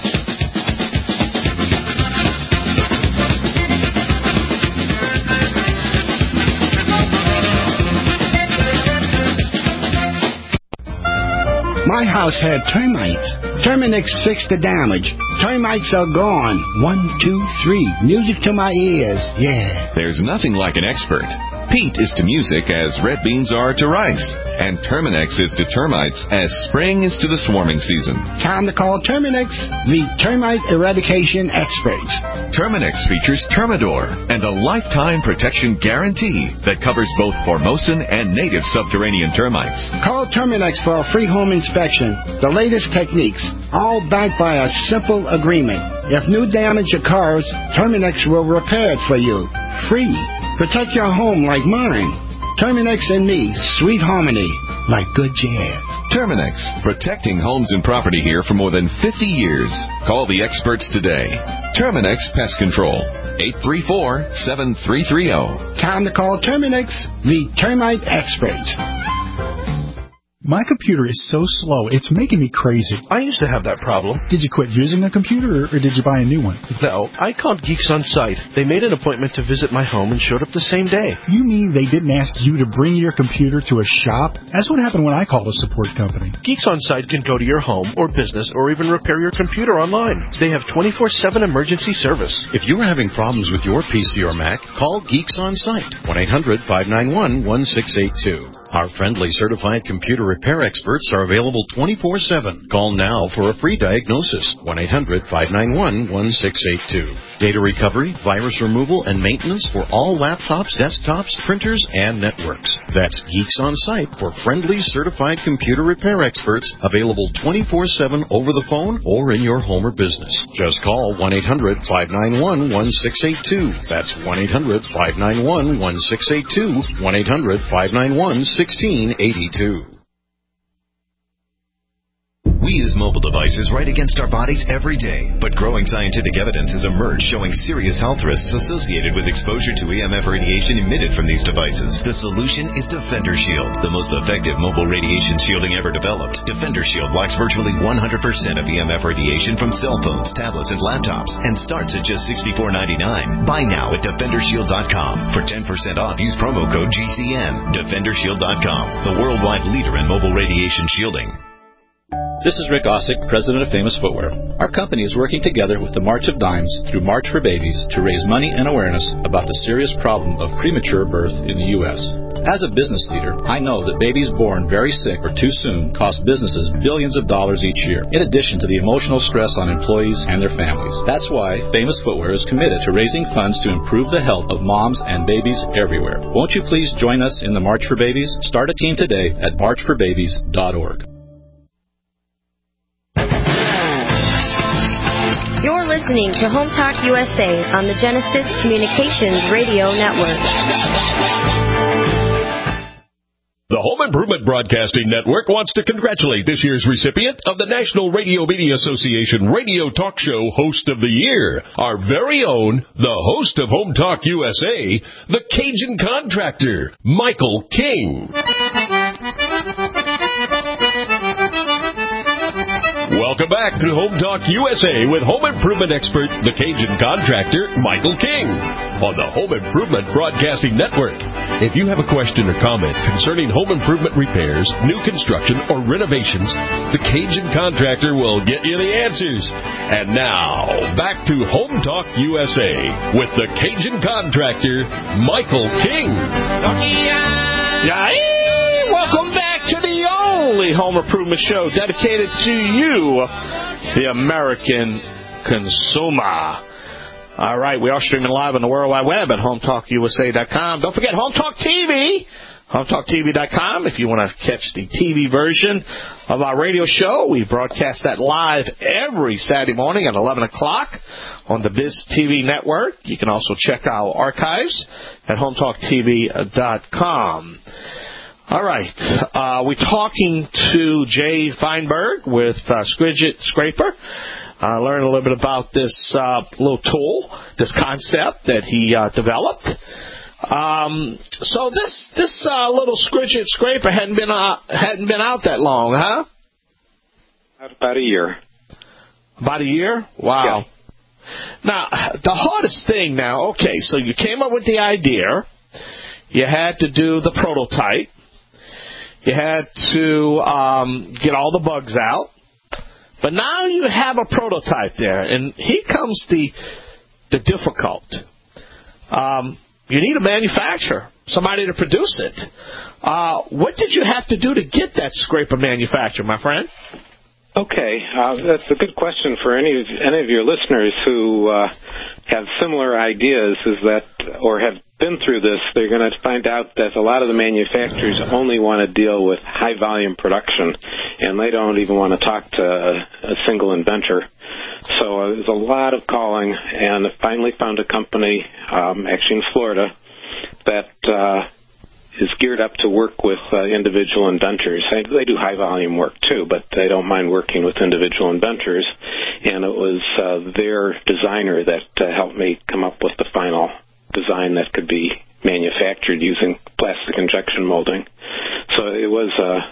My house had termites. Terminix fixed the damage. Termites are gone. One, two, three. Music to my ears. Yeah. There's nothing like an expert. Peat is to music as red beans are to rice. And Terminix is to termites as spring is to the swarming season. Time to call Terminix, the termite eradication experts. Terminix features Termidor and a lifetime protection guarantee that covers both Formosan and native subterranean termites. Call Terminix for a free home inspection. The latest techniques, all backed by a simple agreement. If new damage occurs, Terminix will repair it for you. Free. Protect your home like mine. Terminix and me, sweet harmony, like good jazz. Terminix, protecting homes and property here for more than fifty years. Call the experts today. Terminix Pest Control, eight three four, seven three three zero. Time to call Terminix, the termite experts. My computer is so slow, it's making me crazy. I used to have that problem. Did you quit using a computer, or did you buy a new one? No, I called Geeks On Site. They made an appointment to visit my home and showed up the same day. You mean they didn't ask you to bring your computer to a shop? That's what happened when I called a support company. Geeks On Site can go to your home or business or even repair your computer online. They have twenty-four seven emergency service. If you're having problems with your P C or Mac, call Geeks On Site, one eight hundred, five nine one, one six eight two. Our friendly certified computer repair experts are available twenty-four seven. Call now for a free diagnosis, one eight hundred, five nine one, one six eight two. Data recovery, virus removal, and maintenance for all laptops, desktops, printers, and networks. That's Geeks On Site for friendly certified computer repair experts, available twenty-four seven over the phone or in your home or business. Just call one eight hundred, five nine one, one six eight two. That's one eight hundred, five nine one, one six eight two, one eight hundred, five nine one, one six eight two. We use mobile devices right against our bodies every day, but growing scientific evidence has emerged showing serious health risks associated with exposure to E M F radiation emitted from these devices. The solution is Defender Shield, the most effective mobile radiation shielding ever developed. Defender Shield blocks virtually one hundred percent of E M F radiation from cell phones, tablets, and laptops, and starts at just sixty-four ninety-nine. Buy now at defender shield dot com. For ten percent off, use promo code G C N. defender shield dot com, the worldwide leader in mobile radiation shielding. This is Rick Ossick, president of Famous Footwear. Our company is working together with the March of Dimes through March for Babies to raise money and awareness about the serious problem of premature birth in the U S As a business leader, I know that babies born very sick or too soon cost businesses billions of dollars each year, in addition to the emotional stress on employees and their families. That's why Famous Footwear is committed to raising funds to improve the health of moms and babies everywhere. Won't you please join us in the March for Babies? Start a team today at march for babies dot org. You're listening to Home Talk U S A on the Genesis Communications Radio Network. The Home Improvement Broadcasting Network wants to congratulate this year's recipient of the National Radio Media Association Radio Talk Show Host of the Year, our very own, the host of Home Talk U S A, the Cajun Contractor, Michael King. Welcome back to Home Talk U S A with home improvement expert, the Cajun Contractor, Michael King, on the Home Improvement Broadcasting Network. If you have a question or comment concerning home improvement repairs, new construction, or renovations, the Cajun Contractor will get you the answers. And now, back to Home Talk U S A with the Cajun Contractor, Michael King. Yeah, welcome back to the only home improvement show dedicated to you, the American consumer. All right, we are streaming live on the World Wide Web at home talk U S A dot com. Don't forget Home Talk T V home talk T V dot com. If you want to catch the T V version of our radio show, we broadcast that live every Saturday morning at eleven o'clock on the Biz T V network. You can also check our archives at home talk T V dot com. All right. Uh, we're talking to Jay Feinberg with uh, Scridget Scraper. Uh, learn a little bit about this uh, little tool, this concept that he uh, developed. Um, so this this uh, little Scridget Scraper hadn't been uh, hadn't been out that long, huh? About a year. About a year? Wow. Yeah. Now, the hardest thing now, okay, so you came up with the idea. You had to do the prototype. You had to um, get all the bugs out. But now you have a prototype there, and here comes the the difficult. Um, you need a manufacturer, somebody to produce it. Uh, what did you have to do to get that scraper manufacturer, my friend? Okay, uh, that's a good question for any of, any of your listeners who uh, have similar ideas. Is that, or have been through this, they're going to find out that a lot of the manufacturers only want to deal with high volume production, and they don't even want to talk to a, a single inventor. So uh, there's a lot of calling, and I finally found a company, um, actually in Florida, that uh, is geared up to work with uh, individual inventors. They, they do high volume work too, but they don't mind working with individual inventors. And it was uh, their designer that uh, helped me come up with the final design that could be manufactured using plastic injection molding. So it was uh,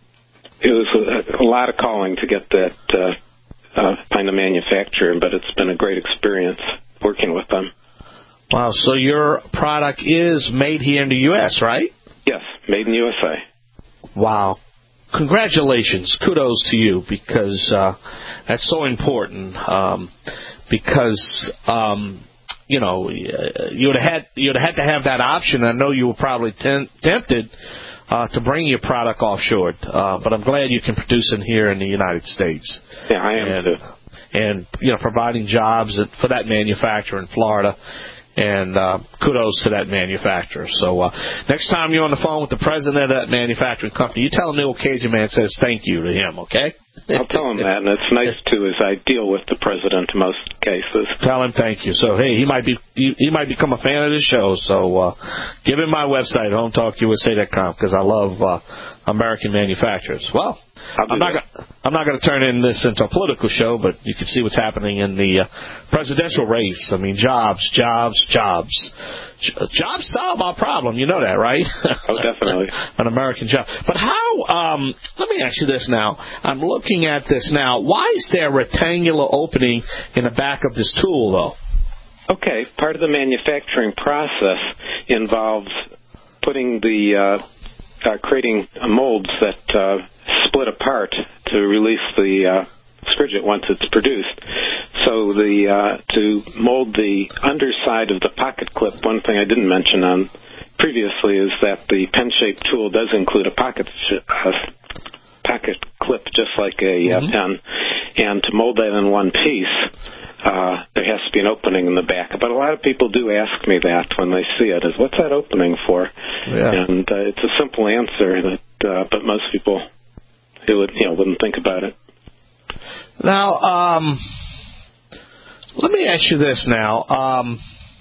it was a, a lot of calling to get that uh, uh, find a manufacturer, but it's been a great experience working with them. Wow, so your product is made here in the U S, right? Yes, made in U S A. Wow. Congratulations. Kudos to you, because uh, that's so important. Um, because, um, you know, you would have had, you would have had to have that option. I know you were probably ten- tempted uh, to bring your product offshore, uh, but I'm glad you can produce it here in the United States. Yeah, I am and, too. And, you know, providing jobs for that manufacturer in Florida. And uh, kudos to that manufacturer. So uh, next time you're on the phone with the president of that manufacturing company, you tell him the old Cajun man says thank you to him, okay? I'll tell him that, and it's nice, too, as I deal with the president in most cases. Tell him thank you. So, hey, he might be he, he might become a fan of the show. So uh, give him my website, home talk U S A dot com, because I love uh, American manufacturers. Well, I'm not gonna, I'm not going to turn in this into a political show, but you can see what's happening in the uh, presidential race. I mean, jobs, jobs, jobs. Jobs solve our problem. You know that, right? Oh, definitely. An American job. But how, um, let me ask you this now. I'm looking at this now. Why is there a rectangular opening in the back of this tool, though? Okay. Part of the manufacturing process involves putting the, uh, uh, creating molds that uh, split apart to release the uh, Scridget once it's produced. So the uh, to mold the underside of the pocket clip, one thing I didn't mention on previously is that the pen-shaped tool does include a pocket sh- uh, pocket clip, just like a mm-hmm. uh, pen. And to mold that in one piece, uh, there has to be an opening in the back. But a lot of people do ask me that when they see it, is what's that opening for? Yeah. And uh, it's a simple answer, that, uh, but most people it would, you know, wouldn't think about it. Now, um, let me ask you this now. Um,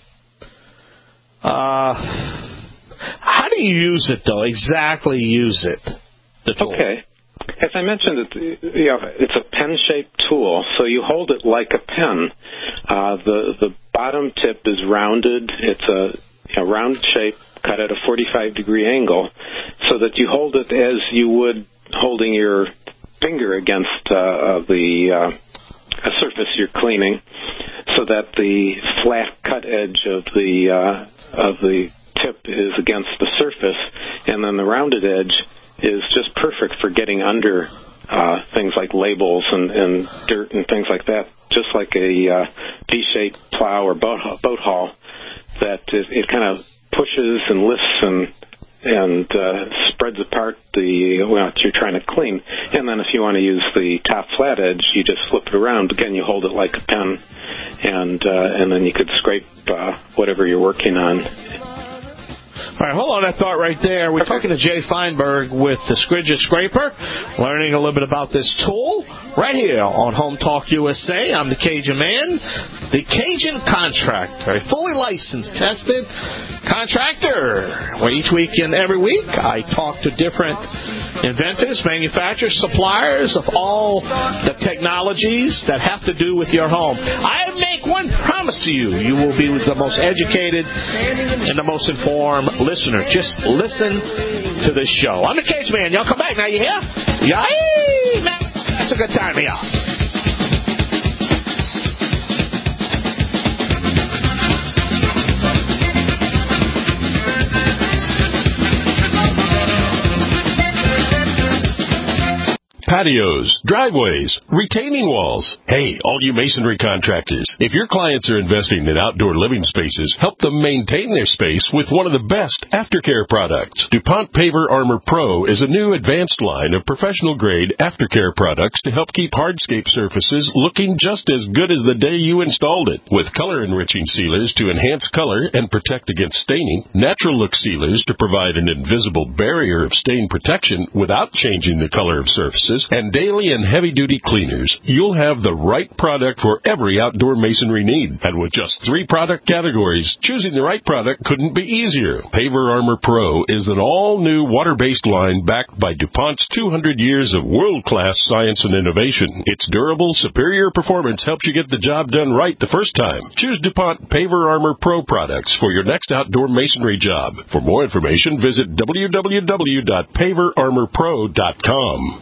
uh, how do you use it, though? Exactly use it, the tool. Okay. As I mentioned, it, you know, it's a pen-shaped tool, so you hold it like a pen. Uh, the the bottom tip is rounded. It's a, a round shape cut at a forty-five degree angle, so that you hold it as you would holding your finger against uh, the uh, a surface you're cleaning, so that the flat cut edge of the uh, of the tip is against the surface, and then the rounded edge is just perfect for getting under uh, things like labels and, and dirt and things like that, just like a uh, V-shaped plow or boat, boat haul, that it, it kind of pushes and lifts and and uh, spreads apart the what you're trying to clean. And then if you want to use the top flat edge, you just flip it around. Again, you hold it like a pen, and uh, and then you could scrape uh, whatever you're working on. All All right, hold on that thought right there. We're talking to Jay Feinberg with the Scridget Scraper, learning a little bit about this tool right here on Home Talk U S A. I'm the Cajun Man, the Cajun Contractor, a fully licensed, tested contractor, where each week and every week I talk to different inventors, manufacturers, suppliers of all the technologies that have to do with your home. I make one promise to you. You will be the most educated and the most informed listener. Just listen to this show. I'm the Cage Man. Y'all come back now. You hear? Yay! That's a good time here. Patios, driveways, retaining walls. Hey, all you masonry contractors, if your clients are investing in outdoor living spaces, help them maintain their space with one of the best aftercare products. DuPont Paver Armor Pro is a new advanced line of professional-grade aftercare products to help keep hardscape surfaces looking just as good as the day you installed it. With color-enriching sealers to enhance color and protect against staining, natural-look sealers to provide an invisible barrier of stain protection without changing the color of surfaces, and daily and heavy-duty cleaners, you'll have the right product for every outdoor masonry need. And with just three product categories, choosing the right product couldn't be easier. Paver Armor Pro is an all-new water-based line backed by DuPont's two hundred years of world-class science and innovation. Its durable, superior performance helps you get the job done right the first time. Choose DuPont Paver Armor Pro products for your next outdoor masonry job. For more information, visit w w w dot paver armor pro dot com.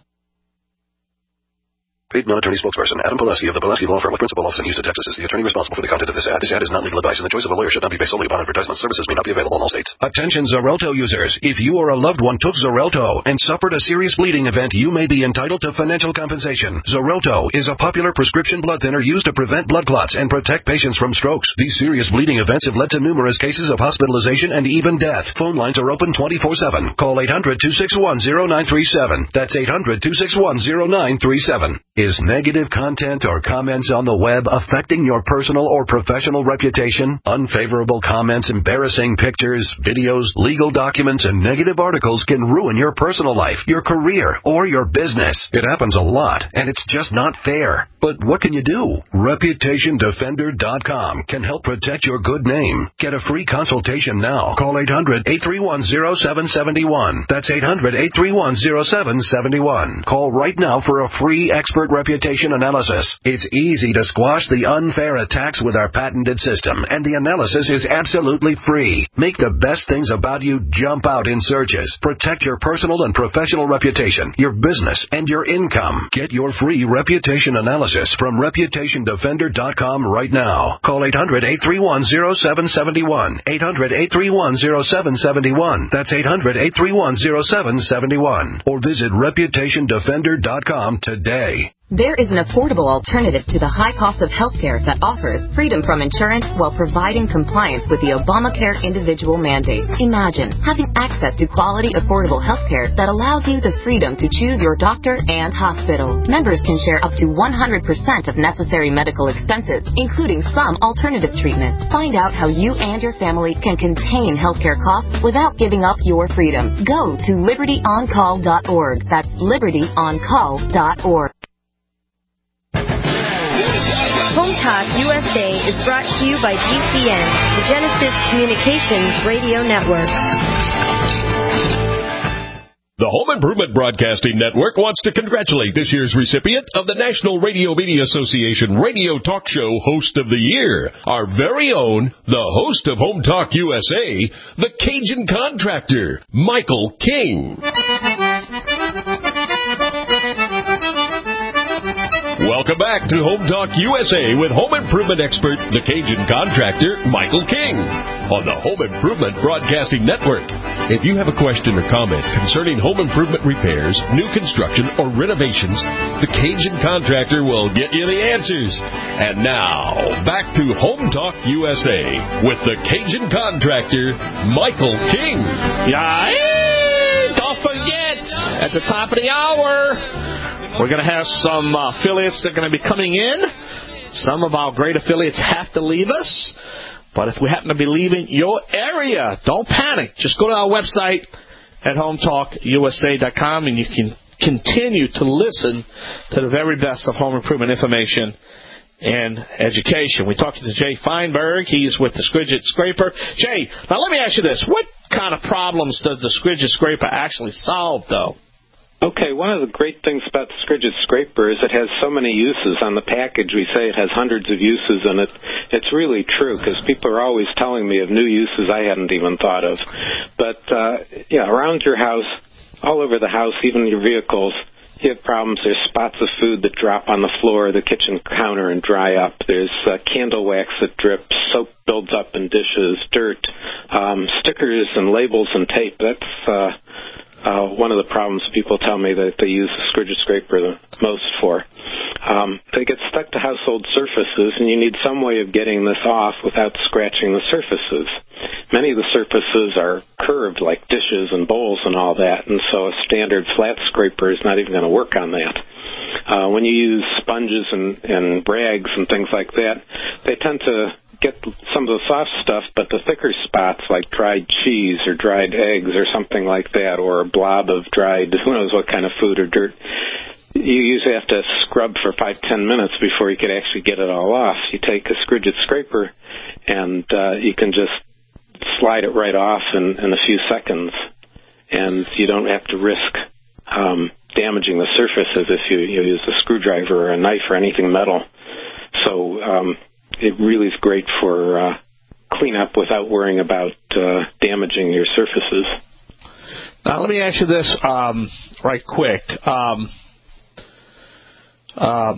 Paid non-attorney spokesperson Adam Pileski of the Pileski Law Firm with principal office in Houston, Texas is the attorney responsible for the content of this ad. This ad is not legal advice, and the choice of a lawyer should not be based solely upon advertisement. Services may not be available in all states. Attention Xarelto users. If you or a loved one took Xarelto and suffered a serious bleeding event, you may be entitled to financial compensation. Xarelto is a popular prescription blood thinner used to prevent blood clots and protect patients from strokes. These serious bleeding events have led to numerous cases of hospitalization and even death. Phone lines are open twenty-four seven. Call eight hundred, two six one, zero nine three seven. That's eight hundred, two six one, zero nine three seven. Is negative content or comments on the web affecting your personal or professional reputation? Unfavorable comments, embarrassing pictures, videos, legal documents, and negative articles can ruin your personal life, your career, or your business. It happens a lot, and it's just not fair. But what can you do? Reputation Defender dot com can help protect your good name. Get a free consultation now. Call eight hundred, eight three one, zero seven seven one. That's eight hundred, eight three one, zero seven seven one. Call right now for a free expert reputation analysis. It's easy to squash the unfair attacks with our patented system, and the analysis is absolutely free. Make the best things about you jump out in searches. Protect your personal and professional reputation, your business, and your income. Get your free reputation analysis from Reputation Defender dot com right now. Call eight hundred, eight three one, zero seven seven one. eight hundred, eight three one, zero seven seven one. That's eight hundred, eight three one, zero seven seven one. Or visit Reputation Defender dot com today. There is an affordable alternative to the high cost of health care that offers freedom from insurance while providing compliance with the Obamacare individual mandate. Imagine having access to quality, affordable health care that allows you the freedom to choose your doctor and hospital. Members can share up to one hundred percent of necessary medical expenses, including some alternative treatments. Find out how you and your family can contain healthcare costs without giving up your freedom. Go to liberty on call dot org. That's liberty on call dot org. Home Talk U S A is brought to you by G C N, the Genesis Communications Radio Network. The Home Improvement Broadcasting Network wants to congratulate this year's recipient of the National Radio Media Association Radio Talk Show Host of the Year, our very own, the host of Home Talk U S A, the Cajun Contractor, Michael King. Welcome back to Home Talk U S A with home improvement expert, the Cajun Contractor, Michael King, on the Home Improvement Broadcasting Network. If you have a question or comment concerning home improvement repairs, new construction, or renovations, the Cajun Contractor will get you the answers. And now, back to Home Talk U S A with the Cajun Contractor, Michael King. Yeah, don't forget, at the top of the hour, we're going to have some uh, affiliates that are going to be coming in. Some of our great affiliates have to leave us. But if we happen to be leaving your area, don't panic. Just go to our website at home talk U S A dot com, and you can continue to listen to the very best of home improvement information and education. We talked to Jay Feinberg. He's with the Scridget Scraper. Jay, now let me ask you this. What kind of problems does the Scridget Scraper actually solve, though? Okay, one of the great things about the Scridget Scraper is it has so many uses. On the package, we say it has hundreds of uses, and it, it's really true because people are always telling me of new uses I hadn't even thought of. But, uh, yeah, around your house, all over the house, even your vehicles, you have problems. There's spots of food that drop on the floor, the kitchen counter, and dry up. There's uh, candle wax that drips, soap builds up in dishes, dirt, um, stickers and labels and tape. That's uh, uh, one of the problems people tell me that they use the Scridget Scraper the most for. Um, they get stuck to household surfaces, and you need some way of getting this off without scratching the surfaces. Many of the surfaces are curved, like dishes and bowls and all that, and so a standard flat scraper is not even going to work on that. Uh, when you use sponges and, and rags and things like that, they tend to get some of the soft stuff, but the thicker spots, like dried cheese or dried eggs or something like that, or a blob of dried, who knows what kind of food or dirt, you usually have to scrub for five, ten minutes before you could actually get it all off. You take a Scridget Scraper, and uh, you can just slide it right off in, in a few seconds, and you don't have to risk um, damaging the surfaces if you, you use a screwdriver or a knife or anything metal. So um, it really is great for uh, cleanup without worrying about uh, damaging your surfaces. Now, let me ask you this um, right quick. Um, uh,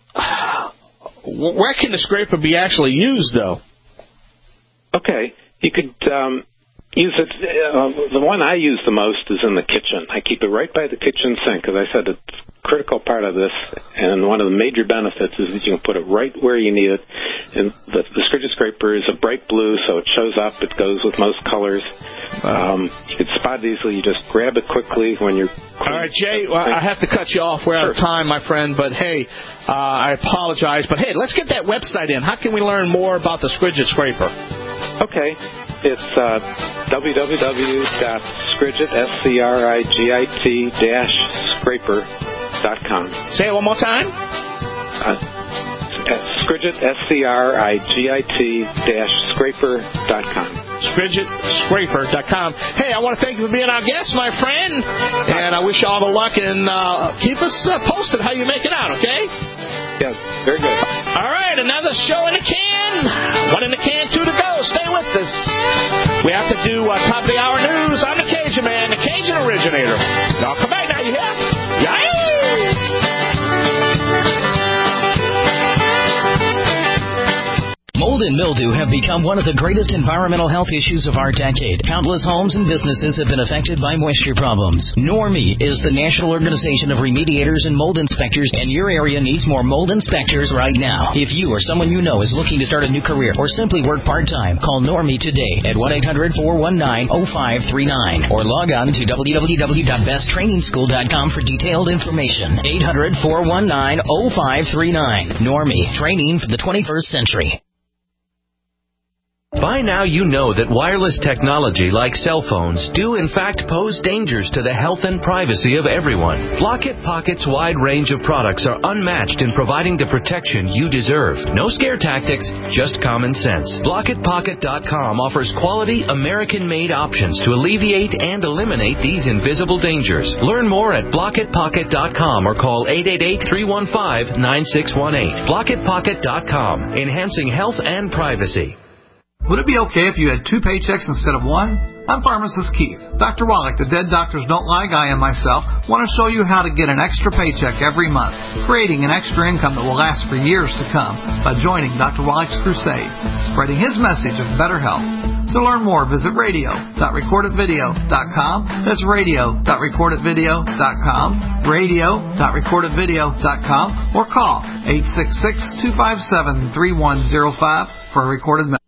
where can the scraper be actually used, though? Okay. You could um, use it. Uh, the one I use the most is in the kitchen. I keep it right by the kitchen sink because I said it's a critical part of this, and one of the major benefits is that you can put it right where you need it. And the, the Scridget Scraper is a bright blue, so it shows up. It goes with most colors. Um, you can spot it easily. You just grab it quickly when you're... All right, Jay, well, I have to cut you off. We're out of time, my friend, but hey, uh, I apologize. But hey, let's get that website in. How can we learn more about the Scridget Scraper? Okay. It's uh, w w w dot scridget, S C R I G I T, dash scraper dot com. Say it one more time. Uh, Scridget, S C R I G I T, dash scraper dot com. Scridget Scraper dot com. Hey, I want to thank you for being our guest, my friend, and I wish you all the luck, and uh, keep us uh, posted how you make it out, okay? Yes, very good. All right, another show in the can. One in the can, two to go. Stay with us. We have to do uh, top of the hour news. I'm the Cajun Man, the Cajun originator. Now, come back now, you hear? Yay! Mold and mildew have become one of the greatest environmental health issues of our decade. Countless homes and businesses have been affected by moisture problems. Normie is the national organization of remediators and mold inspectors, and your area needs more mold inspectors right now. If you or someone you know is looking to start a new career or simply work part-time, call Normie today at one eight hundred, four one nine, oh five three nine or log on to w w w dot best training school dot com for detailed information. eight hundred, four one nine, oh five three nine. Normie, training for the twenty-first century. By now you know that wireless technology like cell phones do in fact pose dangers to the health and privacy of everyone. Blockit Pocket's wide range of products are unmatched in providing the protection you deserve. No scare tactics, just common sense. Blockit Pocket dot com offers quality American-made options to alleviate and eliminate these invisible dangers. Learn more at Blockit Pocket dot com or call eight eight eight, three one five, nine six one eight. Blockit Pocket dot com, enhancing health and privacy. Would it be okay if you had two paychecks instead of one? I'm pharmacist Keith. Doctor Wallach, the Dead Doctors Don't Lie guy, and myself want to show you how to get an extra paycheck every month, creating an extra income that will last for years to come by joining Doctor Wallach's crusade, spreading his message of better health. To learn more, visit radio dot record it video dot com. That's radio dot record it video dot com, radio dot record it video dot com, or call eight six six, two five seven, three one zero five for a recorded message.